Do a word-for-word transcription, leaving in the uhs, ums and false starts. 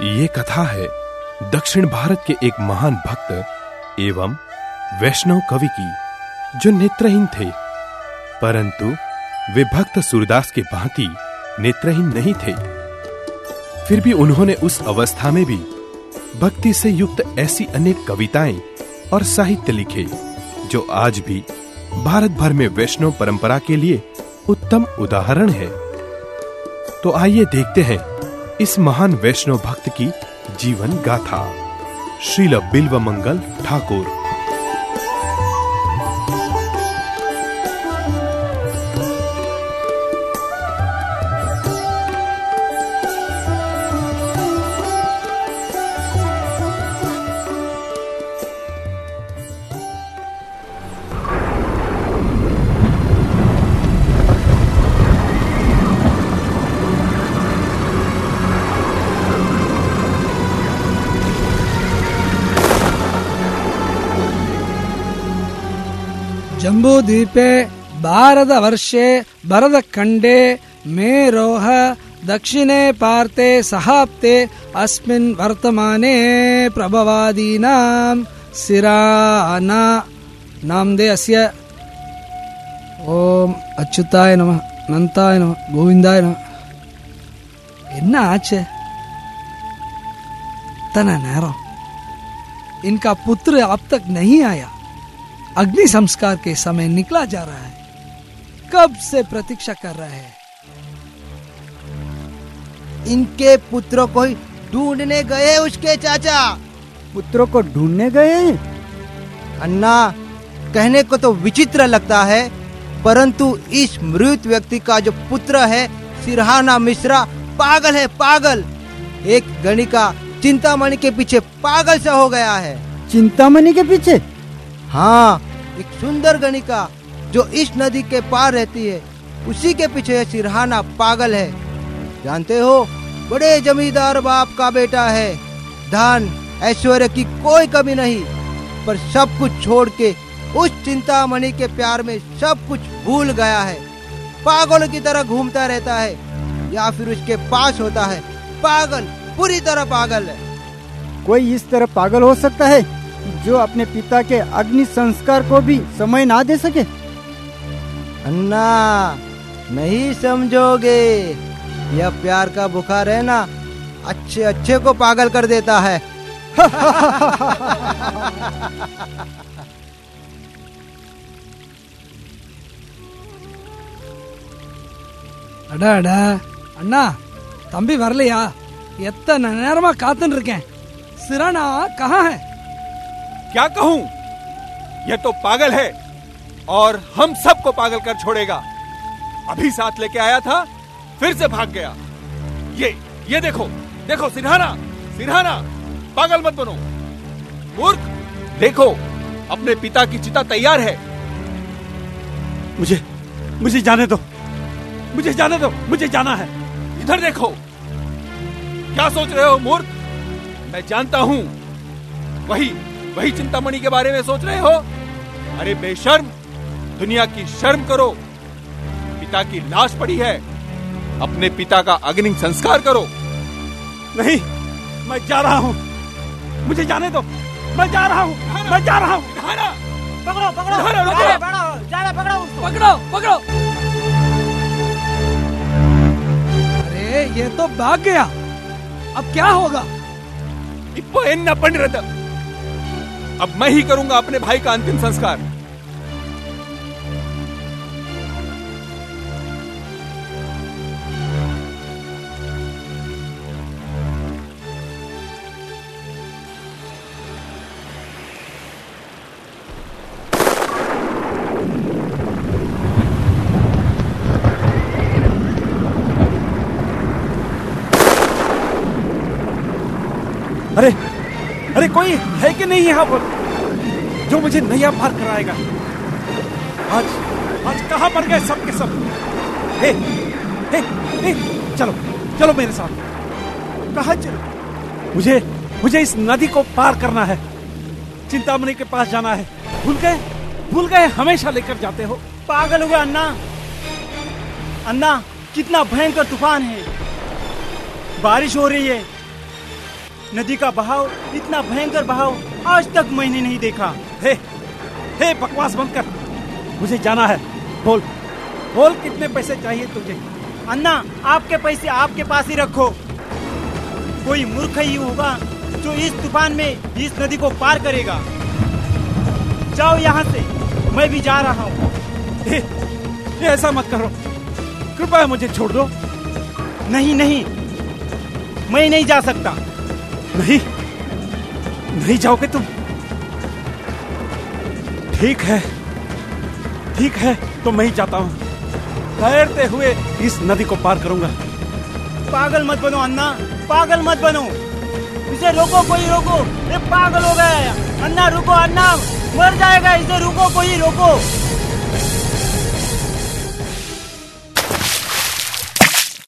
ये कथा है दक्षिण भारत के एक महान भक्त एवं वैष्णव कवि की, जो नेत्रहीन थे, परंतु वे भक्त सूरदास के भांति नेत्रहीन नहीं थे। फिर भी उन्होंने उस अवस्था में भी भक्ति से युक्त ऐसी अनेक कविताएं और साहित्य लिखे, जो आज भी भारत भर में वैष्णव परंपरा के लिए उत्तम उदाहरण है। तो आइए देखते हैं इस महान वैष्णव भक्त की जीवन गाथा। श्रील बिल्वमंगल ठाकुर। जम्बूद्वीपे भारतवर्षे भरतखण्डे मेरोः दक्षिणे पार्ते सहाप्ते अस्मिन् वर्तमाने प्रभवादीनां सिराना नामदे अस्य। ओम अच्युताय नमः, अनंताय नमः, गोविंदाय नमः। என்ன ஆச்சு? तना நேரம் इनका पुत्र अब तक नहीं आया। अग्नि संस्कार के समय निकला जा रहा है, कब से प्रतीक्षा कर रहे हैं। इनके पुत्रों को ढूंढने गए उसके चाचा। पुत्रों को ढूंढने गए? अन्ना, कहने को तो विचित्र लगता है, परंतु इस मृत व्यक्ति का जो पुत्र है सिरहाना मिश्रा पागल है, पागल। एक गणिका चिंतामणि के पीछे पागल सा हो गया है। चिंतामणि के पीछे? हाँ, एक सुंदर गणिका जो इस नदी के पार रहती है, उसी के पीछे सिरहाना पागल है। जानते हो, बड़े जमींदार बाप का बेटा है, धन ऐश्वर्य की कोई कमी नहीं, पर सब कुछ छोड़ के उस चिंतामणि के प्यार में सब कुछ भूल गया है। पागल की तरह घूमता रहता है या फिर उसके पास होता है। पागल, पूरी तरह पागल है। कोई इस तरह पागल हो सकता है जो अपने पिता के अग्नि संस्कार को भी समय ना दे सके? अन्ना, नहीं समझोगे, यह प्यार का बुखार है ना, अच्छे अच्छे को पागल कर देता है। அடா அடா அண்ணா, தம்பி வரலையா? எத்தனை நேரமா காத்துன்னு இருக்கேன்। सिराना कहाँ है? क्या कहूँ, यह तो पागल है और हम सबको पागल कर छोड़ेगा। अभी साथ लेके आया था, फिर से भाग गया। ये ये देखो देखो, सिरहाना सिरहाना, पागल मत बनो मूर्ख। देखो, अपने पिता की चिता तैयार है। मुझे मुझे जाने दो, मुझे जाने दो, मुझे जाना है। इधर देखो, क्या सोच रहे हो मूर्ख? मैं जानता हूँ, वही वही चिंतामणि के बारे में सोच रहे हो। अरे बेशर्म, दुनिया की शर्म करो। पिता की लाश पड़ी है, अपने पिता का अग्नि संस्कार करो। नहीं, मैं जा रहा हूँ, मुझे जाने दो, मैं जा रहा हूँ, मैं जा रहा हूँ। पकड़ो पकड़ो पकड़ो, जाना पकड़ो, पकड़ो पकड़ो। अरे ये तो भाग गया, अब क्या होगा? इप्पो एन्ना पंडित, अब मैं ही करूंगा अपने भाई का अंतिम संस्कार। अरे अरे, कोई है कि नहीं यहाँ पर जो मुझे नैया पार कराएगा? आज आज कहाँ पर गए सब के सब? हे, हे, हे, चलो चलो मेरे साथ। कहाँ चलो? मुझे मुझे इस नदी को पार करना है, चिंतामणि के पास जाना है। भूल गए भूल गए हमेशा लेकर जाते हो। पागल हुआ अन्ना। अन्ना, कितना भयंकर तूफान है, बारिश हो रही है, नदी का बहाव, इतना भयंकर बहाव आज तक मैंने नहीं देखा। हे, हे बकवास बंद कर, मुझे जाना है। बोल बोल कितने पैसे चाहिए तुझे? अन्ना, आपके पैसे आपके पास ही रखो। कोई मूर्ख ही होगा जो इस तूफान में इस नदी को पार करेगा। जाओ यहाँ से, मैं भी जा रहा हूँ। हे, हे, ऐसा मत करो, कृपया मुझे छोड़ दो। नहीं नहीं, मैं नहीं जा सकता। नहीं नहीं जाओगे तुम? ठीक है ठीक है, तो मैं ही जाता हूँ। तैरते हुए इस नदी को पार करूंगा। पागल मत बनो अन्ना, पागल मत बनो। इसे रोको, कोई रोको। ये पागल हो गया है। अन्ना रुको, अन्ना मर जाएगा। इसे रुको, कोई रोको।